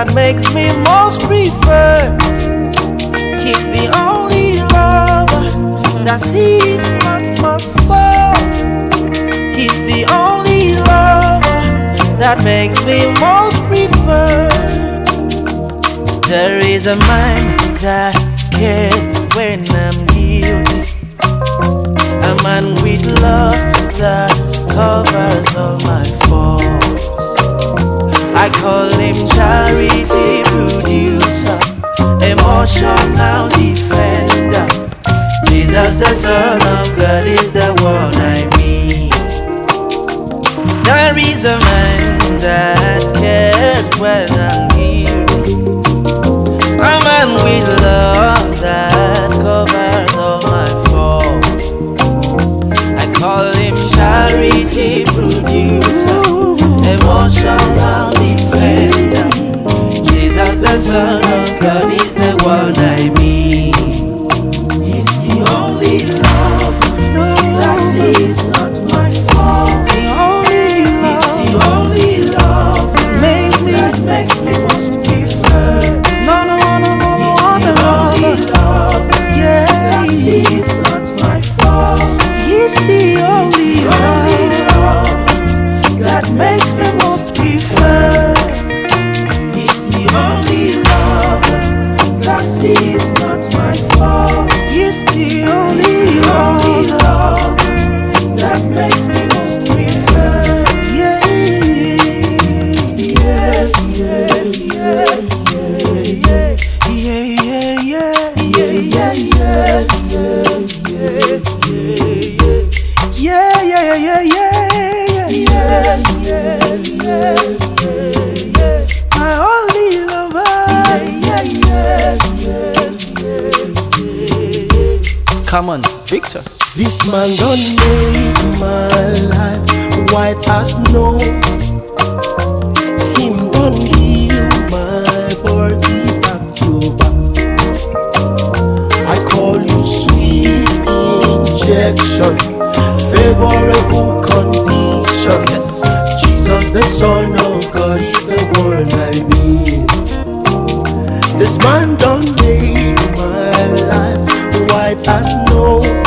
that makes me most prefer. He's the only lover that sees not my fault. He's the only lover that makes me most prefer. There is a mind that cares when I'm guilty, a man with love that covers all my faults. I call him charity producer, emotional defender. Jesus the Son of God is the one I mean. There is a man that cares when I'm guilty, a man with love that covers all my faults. I call him charity producer, emotional defender. Jesus the Son of God is the one I mean. He's the only love that sees not my fault. He's the only love that makes me most prefer. He's the only love that sees not my fault. He's the only love that makes me most prefer. He's the only love that sees not my fault. He's the only love that makes me most prefer. Yeah, yeah, yeah, yeah, yeah, yeah, yeah, yeah, yeah, yeah, yeah, yeah, yeah, yeah, yeah. My only lover. Come on, Victor. This man done make my life white as snow. Him done heal my body back to back. I call you sweet injection, favorable condition. Yes. Jesus the Son of God is the one I mean. This man done make my life white as snow.